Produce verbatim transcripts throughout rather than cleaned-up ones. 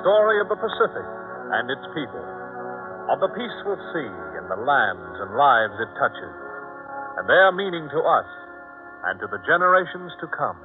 story of the Pacific and its people, of the peaceful sea and the lands and lives it touches, and their meaning to us and to the generations to come.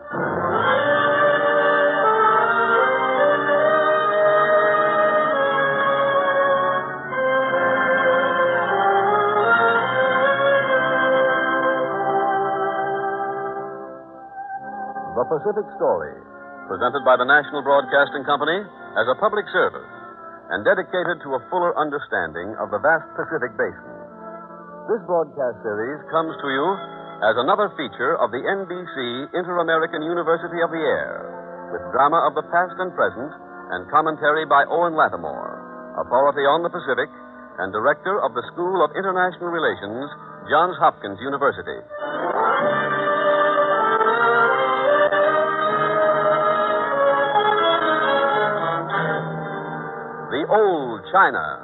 The Pacific Story, presented by the National Broadcasting Company as a public service and dedicated to a fuller understanding of the vast Pacific Basin. This broadcast series comes to you as another feature of the N B C Inter-American University of the Air, with drama of the past and present and commentary by Owen Lattimore, authority on the Pacific and director of the School of International Relations, Johns Hopkins University. The Old China.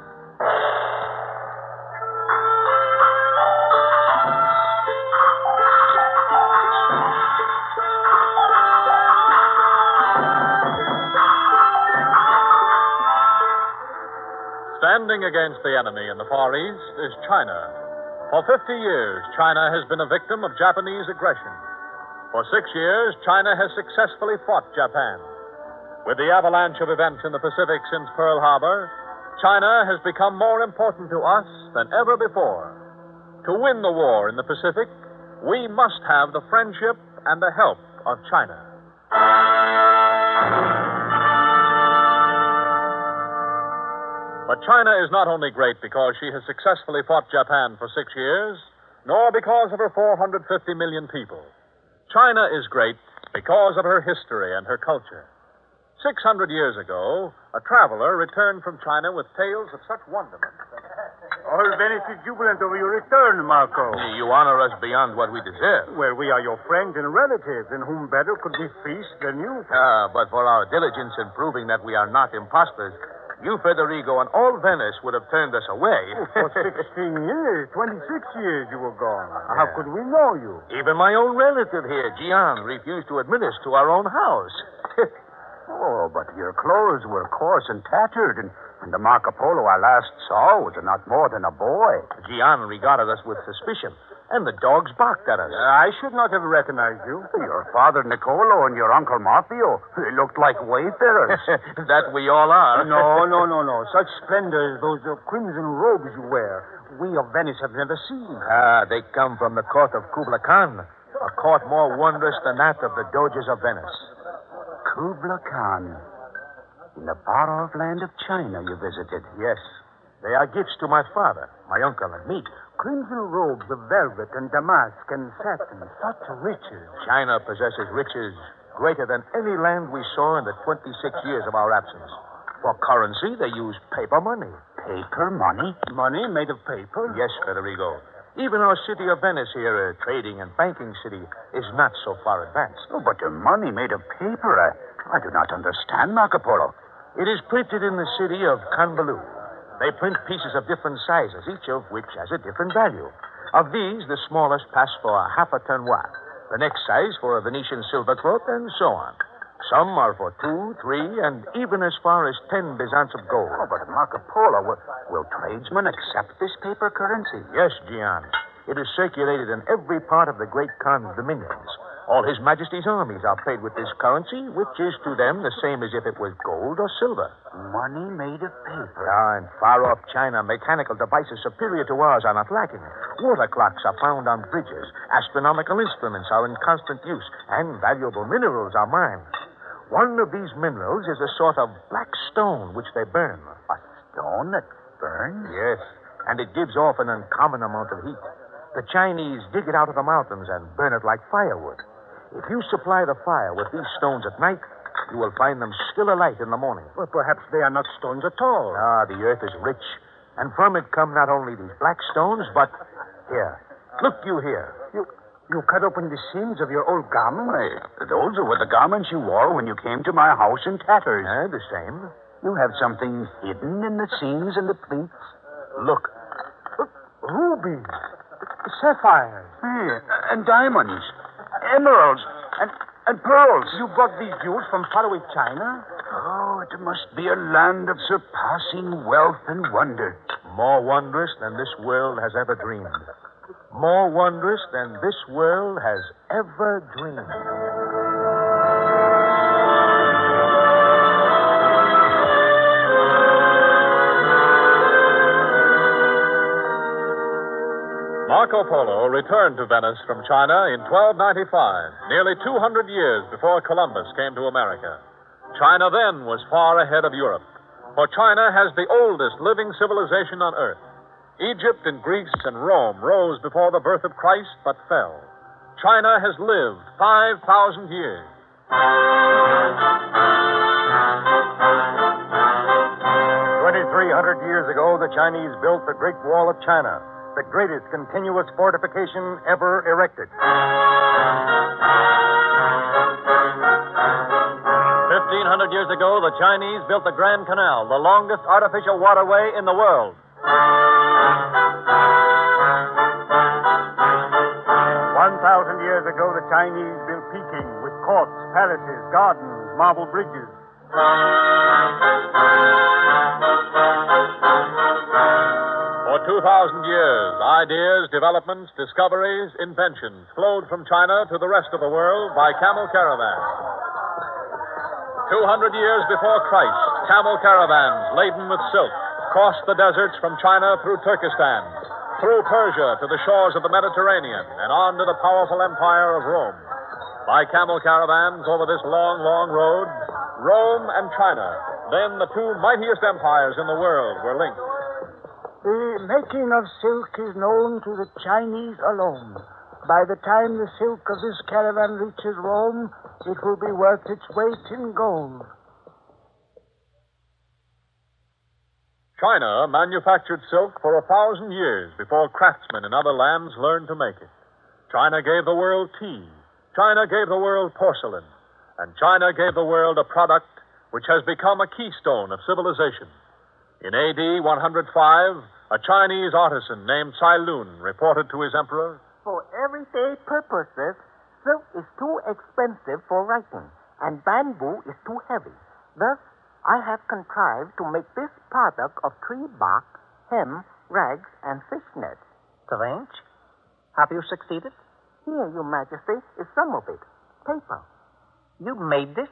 Standing against the enemy in the Far East is China. For fifty years, China has been a victim of Japanese aggression. For six years, China has successfully fought Japan. With the avalanche of events in the Pacific since Pearl Harbor, China has become more important to us than ever before. To win the war in the Pacific, we must have the friendship and the help of China. But China is not only great because she has successfully fought Japan for six years, nor because of her four hundred fifty million people. China is great because of her history and her culture. Six hundred years ago, a traveler returned from China with tales of such wonderment. All Venice is jubilant over your return, Marco. You honor us beyond what we deserve. Well, we are your friends and relatives, and whom better could we feast than you? Ah, but for our diligence in proving that we are not impostors, you, Federigo, and all Venice would have turned us away. Oh, for sixteen years, twenty-six years you were gone. How could we know you? Even my own relative here, Gian, refused to admit us to our own house. Oh, but your clothes were coarse and tattered, and, and the Marco Polo I last saw was not more than a boy. Gian regarded us with suspicion, and the dogs barked at us. I should not have recognized you. Your father Nicolo and your uncle Maffio, they looked like wayfarers. That we all are. No, no, no, no. Such splendor as those uh, crimson robes you wear, we of Venice have never seen. Ah, they come from the court of Kubla Khan, a court more wondrous than that of the Doges of Venice. Kubla Khan. In the far-off land of China you visited. Yes. They are gifts to my father, my uncle, and me. Crimson robes of velvet and damask and satin. Such riches. China possesses riches greater than any land we saw in the twenty-six years of our absence. For currency, they use paper money. Paper money? Money made of paper? Yes, Federigo. Even our city of Venice here, a trading and banking city, is not so far advanced. Oh, but the money made of paper, I, I do not understand, Marco Polo. It is printed in the city of Kanbalu. They print pieces of different sizes, each of which has a different value. Of these, the smallest pass for a half a ton watt, the next size for a Venetian silver cloth, and so on. Some are for two, three, and even as far as ten byzants of gold. Oh, but Marco Polo, will, will tradesmen accept this paper currency? Yes, Gian. It is circulated in every part of the great Khan's dominions. All His Majesty's armies are paid with this currency, which is to them the same as if it was gold or silver. Money made of paper. Ah, in far-off China, mechanical devices superior to ours are not lacking. Water clocks are found on bridges. Astronomical instruments are in constant use, and valuable minerals are mined. One of these minerals is a sort of black stone which they burn. A stone that burns? Yes, and it gives off an uncommon amount of heat. The Chinese dig it out of the mountains and burn it like firewood. If you supply the fire with these stones at night, you will find them still alight in the morning. Well, perhaps they are not stones at all. Ah, the earth is rich, and from it come not only these black stones, but... Here, look you here. You... You cut open the seams of your old garments? Why, those were the garments you wore when you came to my house in tatters. Ah, the same. You have something hidden in the seams and the pleats. Look. Rubies. Sapphires. Hey, and diamonds. Emeralds. And, and pearls. You brought these jewels from faraway China? Oh, it must be a land of surpassing wealth and wonder. More wondrous than this world has ever dreamed. More wondrous than this world has ever dreamed. Marco Polo returned to Venice from China in twelve ninety-five, nearly two hundred years before Columbus came to America. China then was far ahead of Europe, for China has the oldest living civilization on earth. Egypt and Greece and Rome rose before the birth of Christ but fell. China has lived five thousand years. twenty-three hundred years ago, the Chinese built the Great Wall of China, the greatest continuous fortification ever erected. Fifteen hundred years ago, the Chinese built the Grand Canal, the longest artificial waterway in the world. One thousand years ago, the Chinese built Peking with courts, palaces, gardens, marble bridges. For two thousand years, ideas, developments, discoveries, inventions flowed from China to the rest of the world by camel caravans. Two hundred years before Christ, camel caravans laden with silk crossed the deserts from China through Turkestan, through Persia to the shores of the Mediterranean, and on to the powerful empire of Rome. By camel caravans over this long, long road, Rome and China, then the two mightiest empires in the world, were linked. The making of silk is known to the Chinese alone. By the time the silk of this caravan reaches Rome, it will be worth its weight in gold. China manufactured silk for a thousand years before craftsmen in other lands learned to make it. China gave the world tea. China gave the world porcelain. And China gave the world a product which has become a keystone of civilization. In A D one hundred five, a Chinese artisan named Cai Lun reported to his emperor, "For everyday purposes, silk is too expensive for writing, and bamboo is too heavy. Thus, I have contrived to make this product of tree bark, hem, rags, and fish nets." Strange. Have you succeeded? Here, Your Majesty, is some of it. Paper. You made this?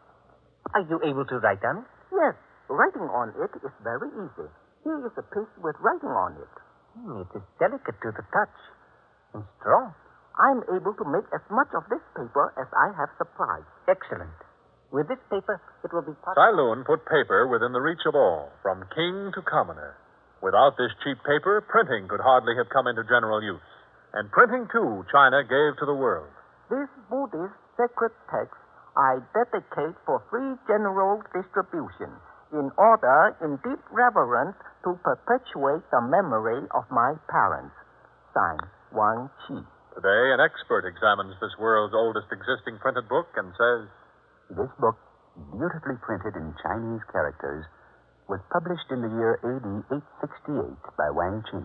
Are you able to write on it? Yes, writing on it is very easy. Here is a piece with writing on it. Hmm, it is delicate to the touch and strong. I'm able to make as much of this paper as I have supplied. Excellent. With this paper, it will be possible. Cai Lun put paper within the reach of all, from king to commoner. Without this cheap paper, printing could hardly have come into general use. And printing, too, China gave to the world. This Buddhist sacred text I dedicate for free general distribution in order, in deep reverence, to perpetuate the memory of my parents. Signed, Wang Qi. Today, an expert examines this world's oldest existing printed book and says, This book, beautifully printed in Chinese characters, was published in the year A D eight sixty-eight by Wang Qi.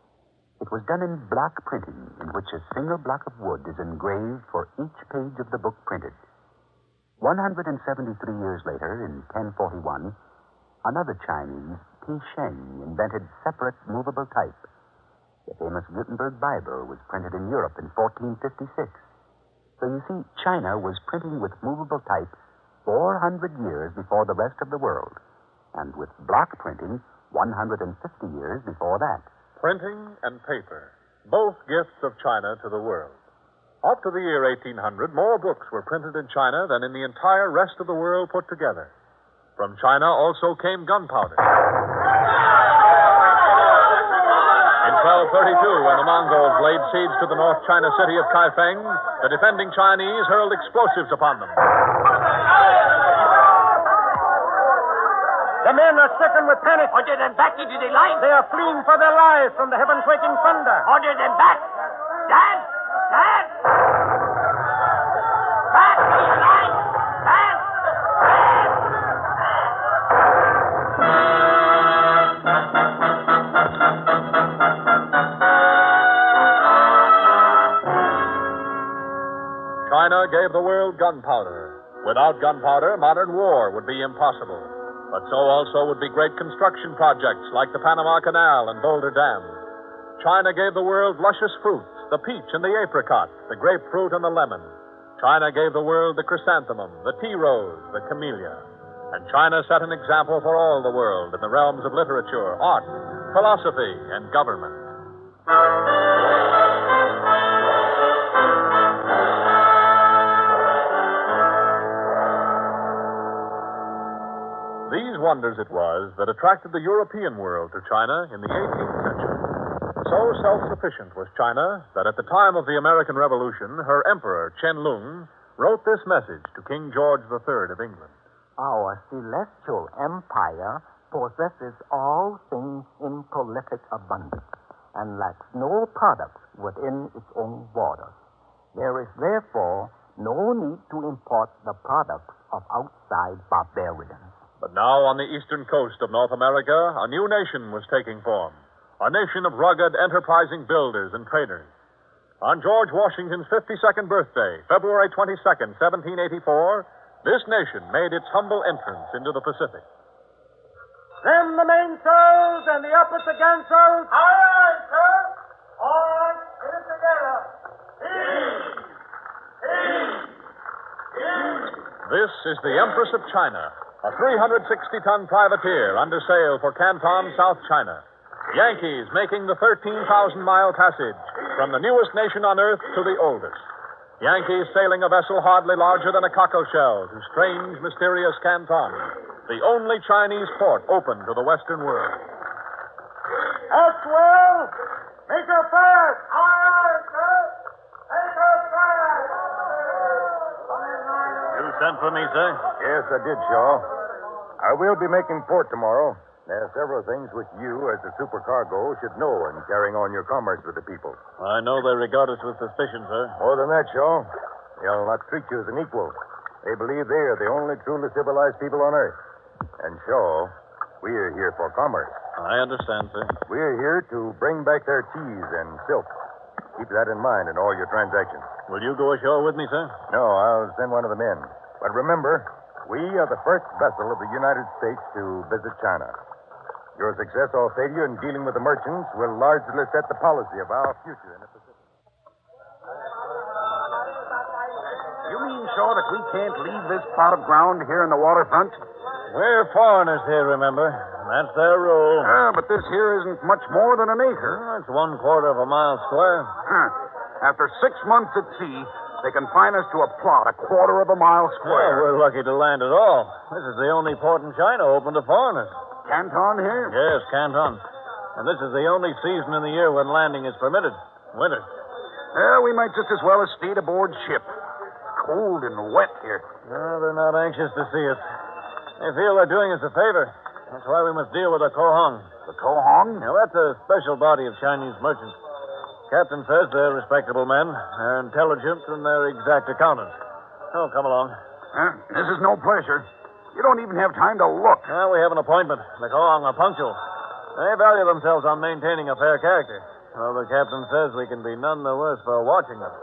It was done in block printing, in which a single block of wood is engraved for each page of the book printed. one hundred seventy-three years later, in ten forty-one, another Chinese, Pi Sheng, invented separate movable type. The famous Gutenberg Bible was printed in Europe in fourteen fifty-six. So you see, China was printing with movable type four hundred years before the rest of the world, and with block printing one hundred fifty years before that. Printing and paper, both gifts of China to the world. Up to the year eighteen hundred, more books were printed in China than in the entire rest of the world put together. From China also came gunpowder. In twelve thirty-two, when the Mongols laid siege to the North China city of Kaifeng, the defending Chinese hurled explosives upon them. The men are stricken with panic. Order them back into the line. They are fleeing for their lives from the heaven-quaking thunder. Order them back. Stand! Stand! Back to your line! Stand! China gave the world gunpowder. Without gunpowder, modern war would be impossible. But so also would be great construction projects like the Panama Canal and Boulder Dam. China gave the world luscious fruits, the peach and the apricot, the grapefruit and the lemon. China gave the world the chrysanthemum, the tea rose, the camellia. And China set an example for all the world in the realms of literature, art, philosophy, and government. These wonders it was that attracted the European world to China in the eighteenth century. So self-sufficient was China that at the time of the American Revolution, her emperor, Chen Lung, wrote this message to King George the Third of England. Our celestial empire possesses all things in prolific abundance and lacks no products within its own borders. There is therefore no need to import the products of outside barbarians. But now on the eastern coast of North America, a new nation was taking form. A nation of rugged, enterprising builders and traders. On George Washington's fifty-second birthday, February twenty-second, seventeen eighty-four, this nation made its humble entrance into the Pacific. Trim the mainsails and the uppers again, sir. Aye, aye, sir. All right, get it together. Heave! Heave! Heave! This is the Empress of China, a three hundred sixty ton privateer under sail for Canton, South China. The Yankees making the thirteen thousand mile passage from the newest nation on earth to the oldest. Yankees sailing a vessel hardly larger than a cockleshell to strange, mysterious Canton, the only Chinese port open to the Western world. That's well. Make her fast. Aye, aye, sir. Make her fast. You sent for me, sir? Yes, I did, Shaw. I will be making port tomorrow. There are several things which you, as a supercargo, should know in carrying on your commerce with the people. I know they regard us with suspicion, sir. More than that, Shaw. They'll not treat you as an equal. They believe they are the only truly civilized people on earth. And, Shaw, we are here for commerce. I understand, sir. We are here to bring back their teas and silk. Keep that in mind in all your transactions. Will you go ashore with me, sir? No, I'll send one of the men. But remember, we are the first vessel of the United States to visit China. Your success or failure in dealing with the merchants will largely set the policy of our future in the Pacific. You mean, Shaw, that we can't leave this plot of ground here in the waterfront? We're foreigners here, remember. That's their rule. Ah, but this here isn't much more than an acre. It's one quarter of a mile square. Huh. After six months at sea, they confine us to a plot a quarter of a mile Well, square. we're lucky to land at all. This is the only port in China open to foreigners. Canton here? Yes, Canton. And this is the only season in the year when landing is permitted. Winter. Yeah, we might just as well have stayed aboard ship. It's cold and wet here. No, they're not anxious to see us. They feel they're doing us a favor. That's why we must deal with the Kohong. The Kohong? Now, that's a special body of Chinese merchants. Captain says they're respectable men. They're intelligent, and they're exact accountants. Oh, come along. Huh? This is no pleasure. You don't even have time to look. Well, we have an appointment. The Kohong are punctual. They value themselves on maintaining a fair character. Well, the captain says we can be none the worse for watching them.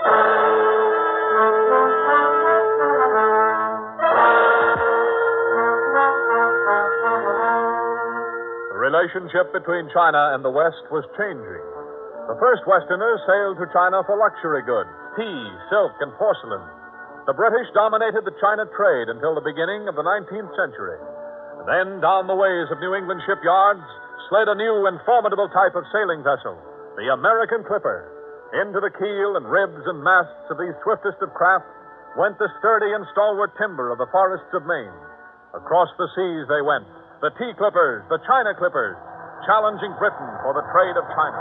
The relationship between China and the West was changing. The first Westerners sailed to China for luxury goods, tea, silk, and porcelain. The British dominated the China trade until the beginning of the nineteenth century. Then, down the ways of New England shipyards, slid a new and formidable type of sailing vessel, the American clipper. Into the keel and ribs and masts of these swiftest of craft went the sturdy and stalwart timber of the forests of Maine. Across the seas they went, the tea clippers, the China clippers, challenging Britain for the trade of China.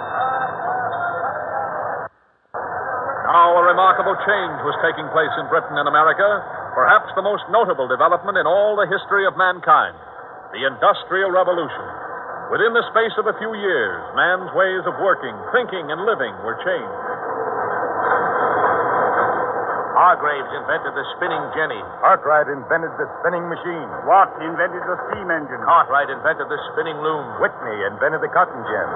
Now a remarkable change was taking place in Britain and America, perhaps the most notable development in all the history of mankind, the Industrial Revolution. Within the space of a few years, man's ways of working, thinking, and living were changed. Hargraves invented the spinning jenny. Cartwright invented the spinning machine. Watt invented the steam engine. Cartwright invented the spinning loom. Whitney invented the cotton gin.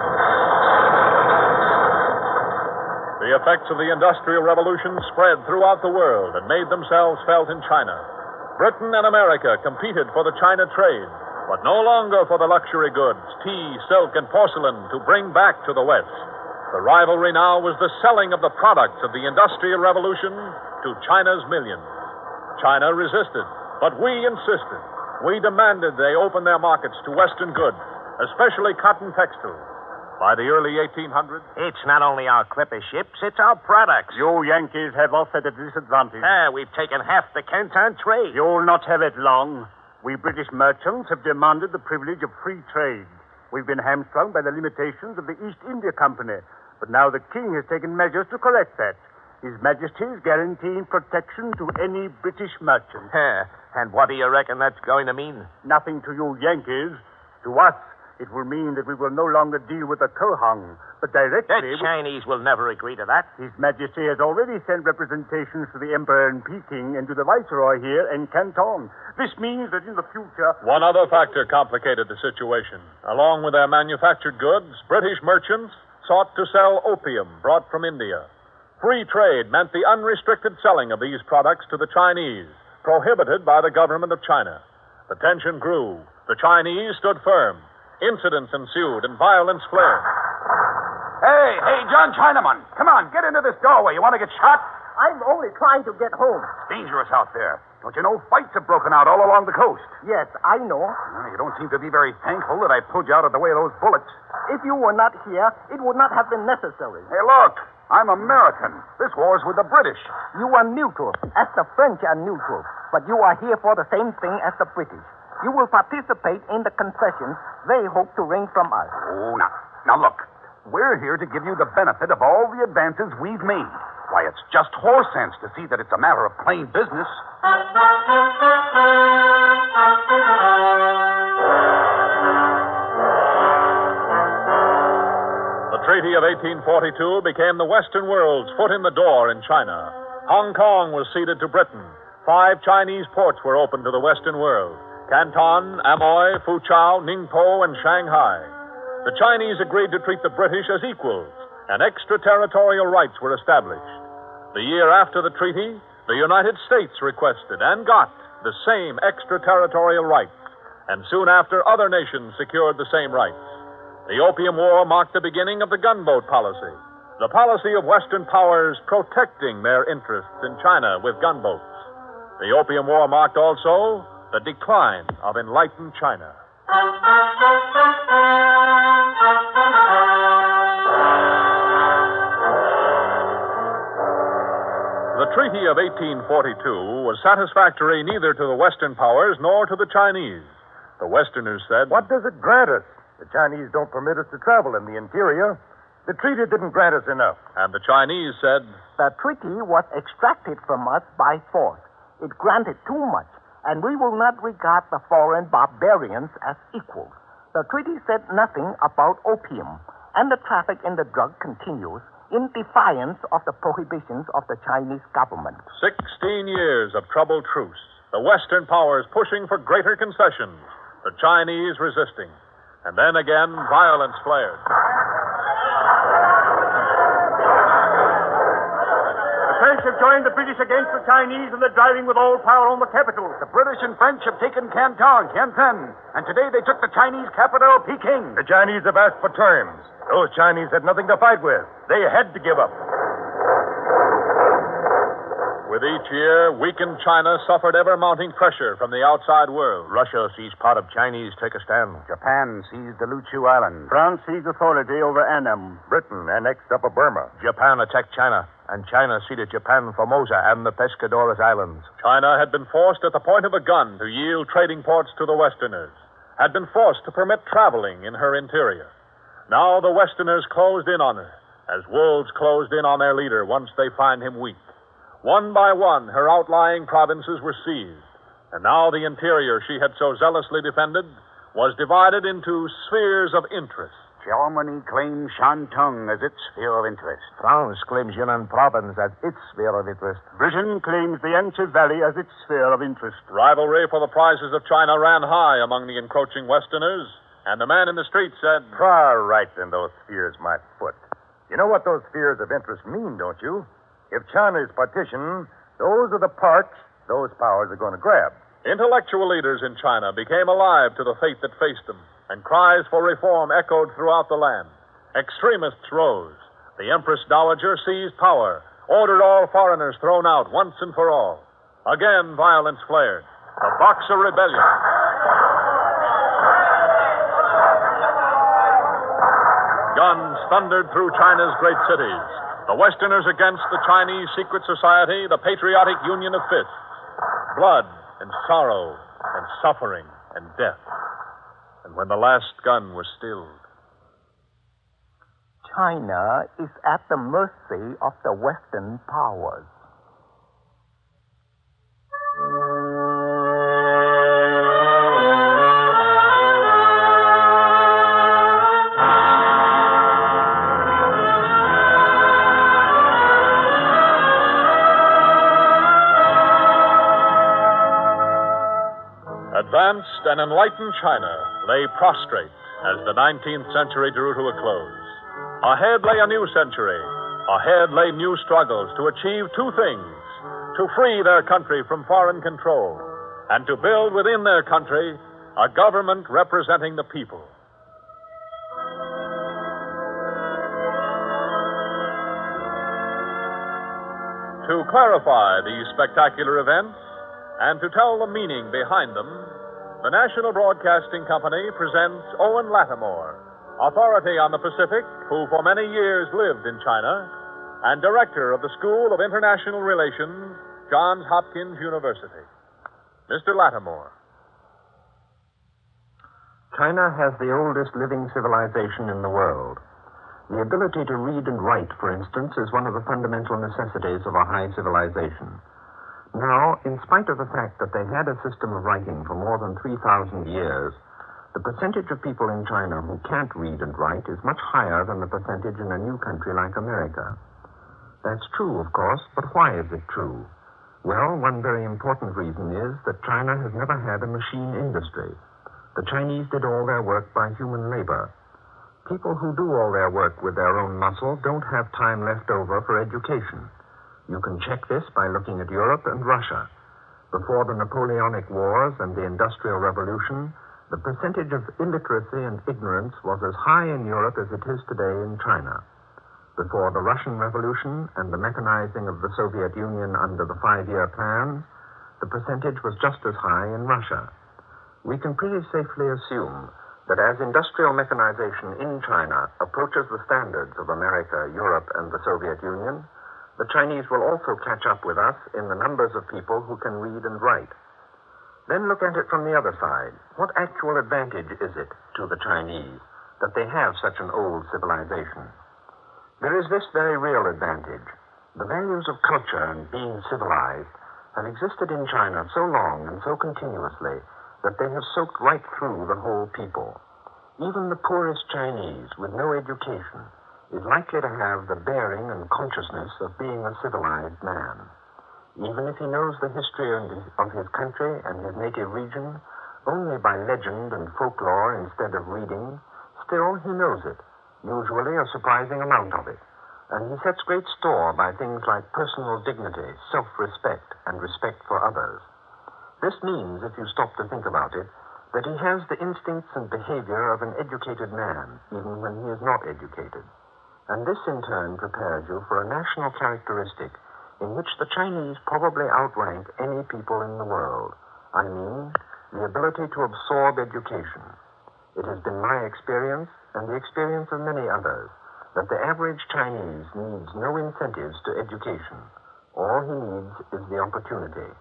The effects of the Industrial Revolution spread throughout the world and made themselves felt in China. Britain and America competed for the China trade, but no longer for the luxury goods, tea, silk, and porcelain to bring back to the West. The rivalry now was the selling of the products of the Industrial Revolution to China's millions. China resisted, but we insisted. We demanded they open their markets to Western goods, especially cotton textiles. By the early eighteen hundreds... It's not only our clipper ships, it's our products. You Yankees have us at a disadvantage. Ah, we've taken half the Canton trade. You'll not have it long. We British merchants have demanded the privilege of free trade. We've been hamstrung by the limitations of the East India Company, but now the King has taken measures to correct that. His Majesty is guaranteeing protection to any British merchant. Ah, and what do you reckon that's going to mean? Nothing to you Yankees. To us, it will mean that we will no longer deal with the Kohang, but directly... The Chinese will never agree to that. His Majesty has already sent representations to the Emperor in Peking and to the Viceroy here in Canton. This means that in the future... One other factor complicated the situation. Along with their manufactured goods, British merchants sought to sell opium brought from India. Free trade meant the unrestricted selling of these products to the Chinese, prohibited by the government of China. The tension grew. The Chinese stood firm. Incidents ensued and violence flared. Hey, hey, John Chinaman. Come on, get into this doorway. You want to get shot? I'm only trying to get home. It's dangerous out there. Don't you know fights have broken out all along the coast? Yes, I know. Well, you don't seem to be very thankful that I pulled you out of the way of those bullets. If you were not here, it would not have been necessary. Hey, look. I'm American. This war's with the British. You are neutral, as the French are neutral. But you are here for the same thing as the British. You will participate in the concessions they hope to wring from us. Oh, now, now look. We're here to give you the benefit of all the advances we've made. Why, it's just horse sense to see that it's a matter of plain business. The Treaty of eighteen forty-two became the Western world's foot in the door in China. Hong Kong was ceded to Britain. Five Chinese ports were opened to the Western world: Canton, Amoy, Foochow, Ningpo, and Shanghai. The Chinese agreed to treat the British as equals, and extraterritorial rights were established. The year after the treaty, the United States requested and got the same extraterritorial rights, and soon after, other nations secured the same rights. The Opium War marked the beginning of the gunboat policy, the policy of Western powers protecting their interests in China with gunboats. The Opium War marked also the decline of enlightened China. The Treaty of eighteen forty-two was satisfactory neither to the Western powers nor to the Chinese. The Westerners said, What does it grant us? The Chinese don't permit us to travel in the interior. The treaty didn't grant us enough. And the Chinese said, The treaty was extracted from us by force. It granted too much, and we will not regard the foreign barbarians as equals. The treaty said nothing about opium, and the traffic in the drug continues in defiance of the prohibitions of the Chinese government. Sixteen years of troubled truce, the Western powers pushing for greater concessions, the Chinese resisting. And then again, violence flared. The French have joined the British against the Chinese, and they're driving with all power on the capital. The British and French have taken Canton, Tianjin, and today they took the Chinese capital, Peking. The Chinese have asked for terms. Those Chinese had nothing to fight with. They had to give up. With each year, weakened China suffered ever-mounting pressure from the outside world. Russia sees part of Chinese Turkestan. Japan seized the Luchu Island. France seized authority over Annam. Britain annexed Upper Burma. Japan attacked China, and China ceded Japan Formosa and the Pescadores Islands. China had been forced at the point of a gun to yield trading ports to the Westerners, had been forced to permit traveling in her interior. Now the Westerners closed in on her, as wolves closed in on their leader once they find him weak. One by one, her outlying provinces were seized, and now the interior she had so zealously defended was divided into spheres of interest. Germany claims Shantung as its sphere of interest. France claims Yunnan province as its sphere of interest. Britain claims the Yangtze Valley as its sphere of interest. Rivalry for the prizes of China ran high among the encroaching Westerners, and the man in the street said, Far right in those spheres, my foot. You know what those spheres of interest mean, don't you? If China is partitioned, those are the parts those powers are going to grab. Intellectual leaders in China became alive to the fate that faced them, and cries for reform echoed throughout the land. Extremists rose. The Empress Dowager seized power, ordered all foreigners thrown out once and for all. Again, violence flared. The Boxer Rebellion. Guns thundered through China's great cities. The Westerners against the Chinese secret society, the Patriotic Union of Fists. Blood and sorrow and suffering and death. And when the last gun was stilled, China is at the mercy of the Western powers. Advanced and enlightened China lay prostrate as the nineteenth century drew to a close. Ahead lay a new century. Ahead lay new struggles to achieve two things: to free their country from foreign control, and to build within their country a government representing the people. To clarify these spectacular events and to tell the meaning behind them, the National Broadcasting Company presents Owen Lattimore, authority on the Pacific, who for many years lived in China, and director of the School of International Relations, Johns Hopkins University. Mister Lattimore. China has the oldest living civilization in the world. The ability to read and write, for instance, is one of the fundamental necessities of a high civilization. Now, in spite of the fact that they had a system of writing for more than three thousand years, the percentage of people in China who can't read and write is much higher than the percentage in a new country like America. That's true, of course, but why is it true? Well, one very important reason is that China has never had a machine industry. The Chinese did all their work by human labor. People who do all their work with their own muscle don't have time left over for education. You can check this by looking at Europe and Russia. Before the Napoleonic Wars and the Industrial Revolution, the percentage of illiteracy and ignorance was as high in Europe as it is today in China. Before the Russian Revolution and the mechanizing of the Soviet Union under the five-year plan, the percentage was just as high in Russia. We can pretty safely assume that as industrial mechanization in China approaches the standards of America, Europe, and the Soviet Union, the Chinese will also catch up with us in the numbers of people who can read and write. Then look at it from the other side. What actual advantage is it to the Chinese that they have such an old civilization? There is this very real advantage. The values of culture and being civilized have existed in China so long and so continuously that they have soaked right through the whole people. Even the poorest Chinese with no education is likely to have the bearing and consciousness of being a civilized man. Even if he knows the history of his country and his native region only by legend and folklore instead of reading, still he knows it, usually a surprising amount of it, and he sets great store by things like personal dignity, self-respect, and respect for others. This means, if you stop to think about it, that he has the instincts and behavior of an educated man, even when he is not educated. And this, in turn, prepares you for a national characteristic in which the Chinese probably outrank any people in the world. I mean, the ability to absorb education. It has been my experience, and the experience of many others, that the average Chinese needs no incentives to education. All he needs is the opportunity.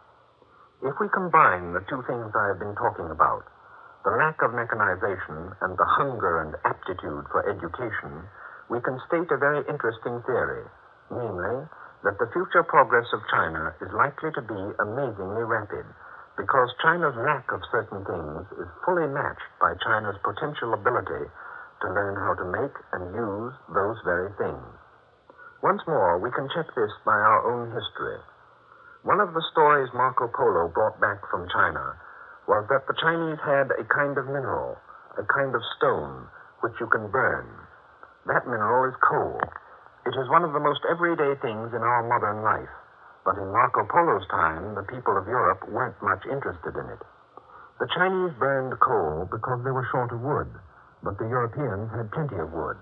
If we combine the two things I have been talking about, the lack of mechanization and the hunger and aptitude for education, we can state a very interesting theory, namely, that the future progress of China is likely to be amazingly rapid, because China's lack of certain things is fully matched by China's potential ability to learn how to make and use those very things. Once more, we can check this by our own history. One of the stories Marco Polo brought back from China was that the Chinese had a kind of mineral, a kind of stone, which you can burn. That mineral is coal. It is one of the most everyday things in our modern life. but in Marco Polo's time, the people of Europe weren't much interested in it. The Chinese burned coal because they were short of wood, but the Europeans had plenty of wood.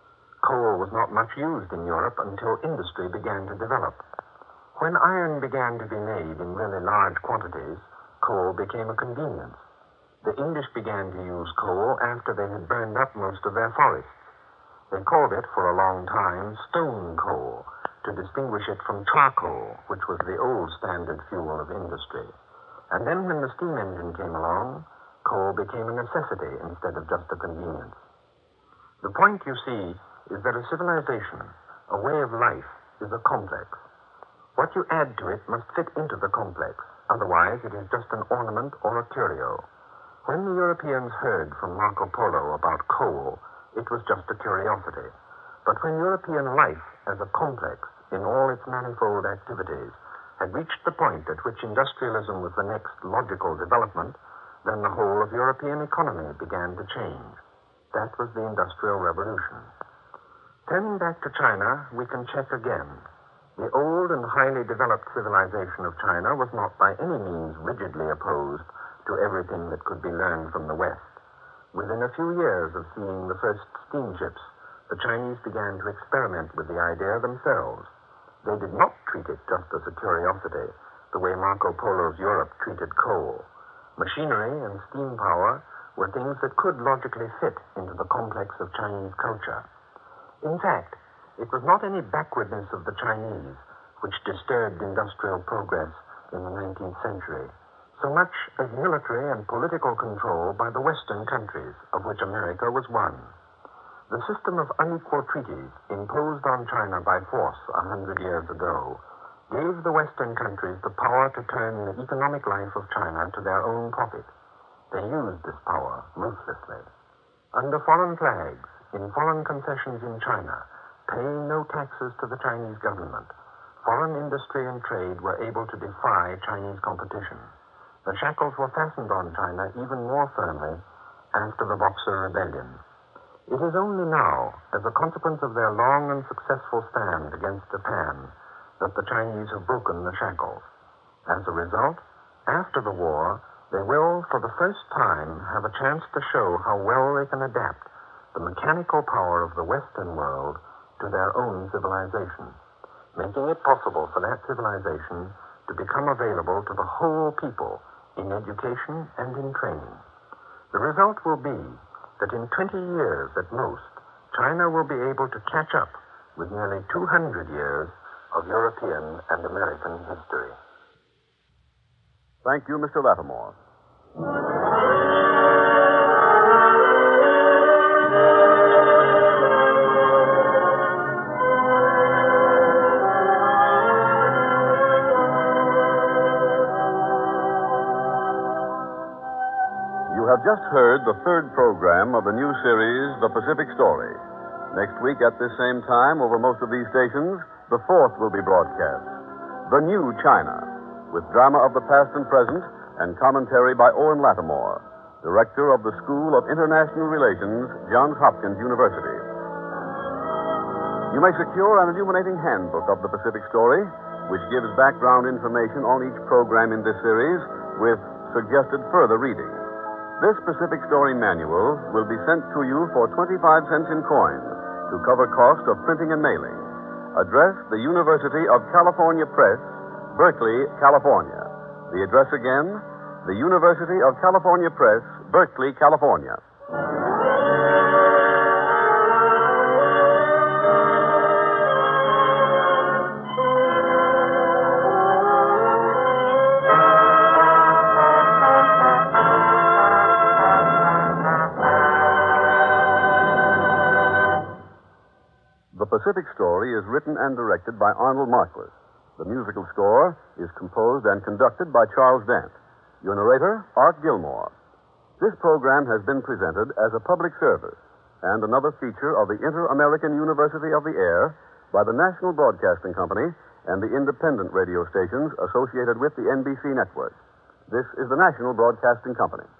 Coal was not much used in Europe until industry began to develop. When iron began to be made in really large quantities, coal became a convenience. The English began to use coal after they had burned up most of their forests. They called it, for a long time, stone coal, to distinguish it from charcoal, which was the old standard fuel of industry. And then when the steam engine came along, coal became a necessity instead of just a convenience. The point, you see, is that a civilization, a way of life, is a complex. What you add to it must fit into the complex. Otherwise, it is just an ornament or a curio. When the Europeans heard from Marco Polo about coal, it was just a curiosity. But when European life, as a complex, in all its manifold activities, had reached the point at which industrialism was the next logical development, then the whole of European economy began to change. That was the Industrial Revolution. Turning back to China, we can check again. The old and highly developed civilization of China was not by any means rigidly opposed to everything that could be learned from the West. Within a few years of seeing the first steamships, the Chinese began to experiment with the idea themselves. They did not treat it just as a curiosity, the way Marco Polo's Europe treated coal. Machinery and steam power were things that could logically fit into the complex of Chinese culture. In fact, it was not any backwardness of the Chinese which disturbed industrial progress in the nineteenth century, so much as military and political control by the Western countries, of which America was one. The system of unequal treaties imposed on China by force a hundred years ago gave the Western countries the power to turn the economic life of China to their own profit. They used this power ruthlessly. Under foreign flags, in foreign concessions in China, paying no taxes to the Chinese government, foreign industry and trade were able to defy Chinese competition. The shackles were fastened on China even more firmly after the Boxer Rebellion. It is only now, as a consequence of their long and successful stand against Japan, that the Chinese have broken the shackles. As a result, after the war, they will, for the first time, have a chance to show how well they can adapt the mechanical power of the Western world to their own civilization, making it possible for that civilization to become available to the whole people in education and in training. The result will be that in twenty years at most, China will be able to catch up with nearly two hundred years of European and American history. Thank you, Mister Lattimore. You have just heard the third program of the new series, The Pacific Story. Next week at this same time, over most of these stations, the fourth will be broadcast, The New China, with drama of the past and present and commentary by Owen Lattimore, director of the School of International Relations, Johns Hopkins University. You may secure an illuminating handbook of the Pacific Story, which gives background information on each program in this series with suggested further reading. This Pacific Story manual will be sent to you for twenty-five cents in coin to cover cost of printing and mailing. Address, the University of California Press, Berkeley, California. The address again, the University of California Press, Berkeley, California. The Pacific Story is written and directed by Arnold Marquis. The musical score is composed and conducted by Charles Dant. Your narrator, Art Gilmore. This program has been presented as a public service and another feature of the Inter-American University of the Air by the National Broadcasting Company and the independent radio stations associated with the N B C network. This is the National Broadcasting Company.